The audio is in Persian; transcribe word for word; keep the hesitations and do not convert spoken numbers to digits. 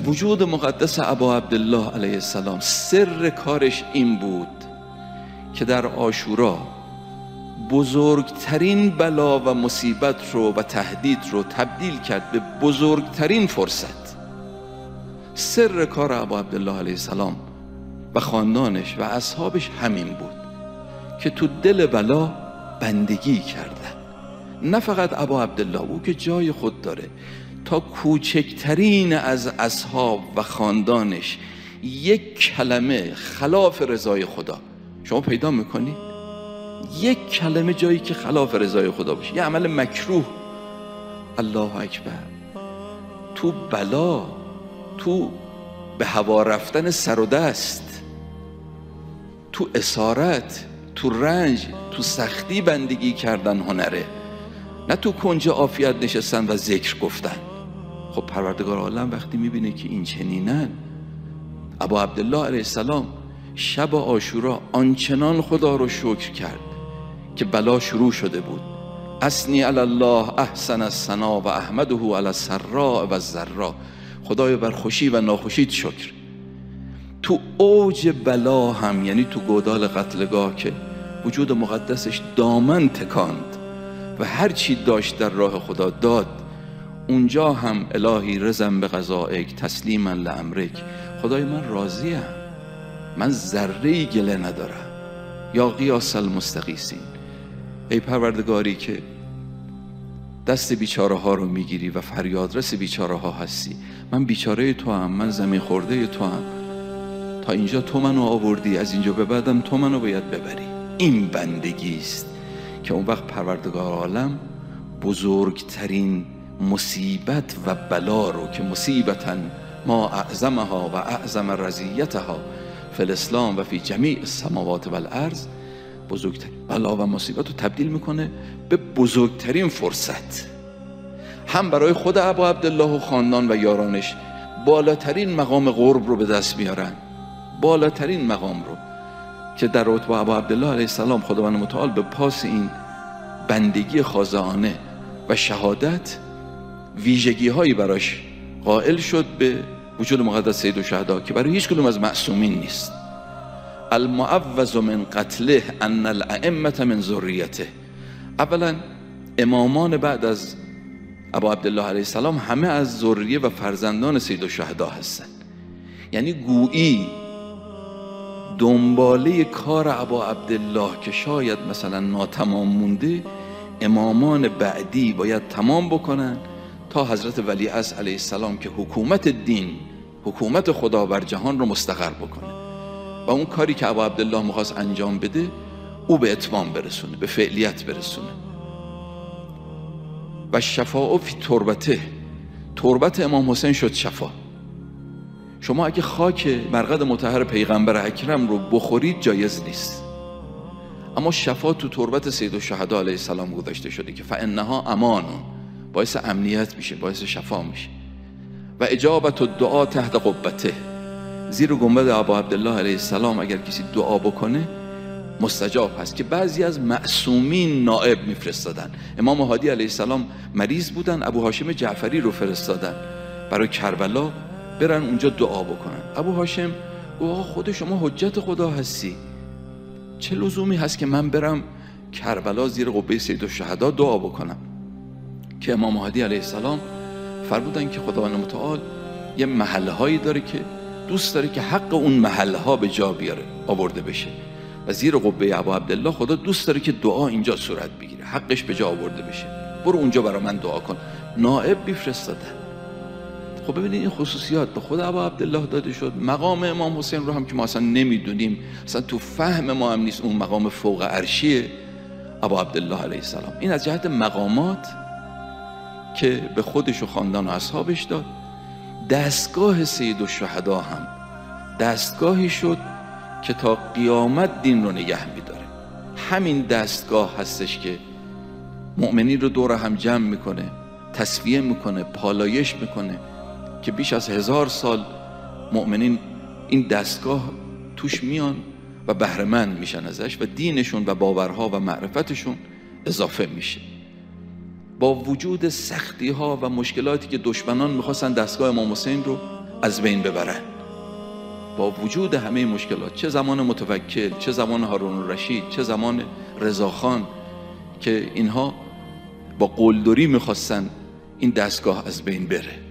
وجود مقدس ابا عبدالله علیه السلام سر کارش این بود که در عاشورا بزرگترین بلا و مصیبت رو و تهدید رو تبدیل کرد به بزرگترین فرصت. سر کار ابا عبدالله علیه السلام و خاندانش و اصحابش همین بود که تو دل بلا بندگی کردن. نه فقط ابا عبدالله، او که جای خود داره، تا کوچکترین از اصحاب و خاندانش یک کلمه خلاف رضای خدا شما پیدا میکنی؟ یک کلمه جایی که خلاف رضای خدا باشه، یه عمل مکروه، الله اکبر، تو بلا، تو به هوا رفتن سر و دست، تو اسارت، تو رنج، تو سختی بندگی کردن هنره، نه تو کنج عافیت نشستن و ذکر گفتن. خب پروردگار عالم وقتی میبینه که این چنینن، ابا عبدالله علیه السلام شب عاشورا آنچنان خدا رو شکر کرد که بلا شروع شده بود. اثنی علی الله احسن الثنا و احمده علی السراء و الضراء، خدای بر خوشی و ناخوشیت شکر. تو اوج بلا هم، یعنی تو گودال قتلگاه که وجود مقدسش دامن تکاند و هر چی داشت در راه خدا داد، اونجا هم الهی رضا به قضائک تسلیما لامرک، خدای من راضیم، من ذره‌ای گله ندارم. یا قیاس المستغیثین، ای پروردگاری که دست بیچاره ها رو میگیری و فریادرس بیچاره ها هستی، من بیچاره تو هم، من زمین خورده تو هم، تا اینجا تو منو آوردی، از اینجا به بعدم تو منو باید ببری. این بندگی است که اون وقت پروردگار عالم بزرگترین مصیبت و بلا رو که مصیبتاً ما اعظمها و اعظم رضیتها فی الاسلام و فی جمیع السماوات و الارض، بزرگترین بلا و مصیبت رو تبدیل میکنه به بزرگترین فرصت، هم برای خود ابا عبدالله و خاندان و یارانش بالاترین مقام قرب رو به دست میارن، بالاترین مقام رو که در رتبه ابا عبدالله علیه السلام خداوند متعال به پاس این بندگی خاضعانه و شهادت ویژگی هایی براش قائل شد به وجود مقدس سید الشهدا که برای هیچ کدوم از معصومین نیست. المعوذ من قتله ان الائمه من ذریته. اولا امامان بعد از ابا عبدالله علیه السلام همه از ذریه و فرزندان سید الشهدا هستن، یعنی گویی دنباله کار ابا عبدالله که شاید مثلا ناتمام مونده، امامان بعدی باید تمام بکنن تا حضرت ولیعصر علیه السلام که حکومت دین، حکومت خدا بر جهان رو مستقر بکنه و اون کاری که ابا عبدالله میخواست انجام بده او به اتمام برسونه، به فعلیت برسونه. و شفاء فی تربته، تربت امام حسین شد شفا. شما اگه خاک مرقد مطهر پیغمبر اکرم رو بخورید جایز نیست، اما شفا تو تربت سید الشهدا علیه السلام گذاشته شده که فانها امان، باعث امنیت میشه، باعث شفا میشه. و اجابت الدعا تحت قبته، زیر گنبد ابا عبدالله علیه السلام اگر کسی دعا بکنه مستجاب هست. که بعضی از معصومین نائب میفرستادن. امام هادی علیه السلام مریض بودن، ابو هاشم جعفری رو فرستادن برای کربلا برن اونجا دعا بکنن. ابو هاشم گفت خود شما حجت خدا هستی، چه لزومی هست که من برم کربلا زیر قبه سید الشهدا دعا بکنم؟ که امام هادی علیه السلام فرمودن که خداوند متعال یه محله هایی داره که دوست داره که حق اون محله ها به جا بیاره، آورده بشه، و زیر قبه ابا عبدالله خدا دوست داره که دعا اینجا صورت بگیره، حقش به جا آورده بشه، برو اونجا برای من دعا کن. نائب بیفرستادن. خب ببینید این خصوصیات به خود ابا عبدالله داده شد. مقام امام حسین رو هم که ما اصلا نمیدونیم، اصلا تو فهم ما هم نیست، اون مقام فوق عرشی ابا عبدالله علیه السلام. این از جهت مقامات که به خودش و خاندان و اصحابش داد. دستگاه سید الشهدا هم دستگاهی شد که تا قیامت دین رو نگه میداره. همین دستگاه هستش که مؤمنین رو دور هم جمع میکنه، تصفیه میکنه، پالایش میکنه، که بیش از هزار سال مؤمنین این دستگاه توش میان و بهره‌مند میشن ازش و دینشون و باورها و معرفتشون اضافه میشه. با وجود سختی ها و مشکلاتی که دشمنان میخواستن دستگاه امام حسین رو از بین ببرن. با وجود همه مشکلات، چه زمان متوکل، چه زمان هارون الرشید، چه زمان رضاخان، که اینها با قلدری میخواستن این دستگاه از بین بره.